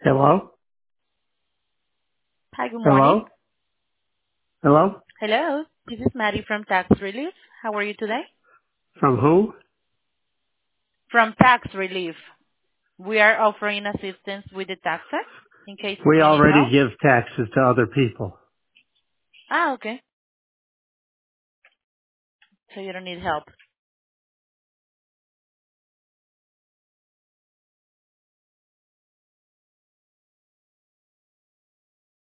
Hello? Hi, good morning. Hello? Hello? Hello, this is Maddie from Tax Relief. How are you today? From who? From Tax Relief. We are offering assistance with the taxes in case We you need already help. give taxes to other people. Ah, okay. So you don't need help.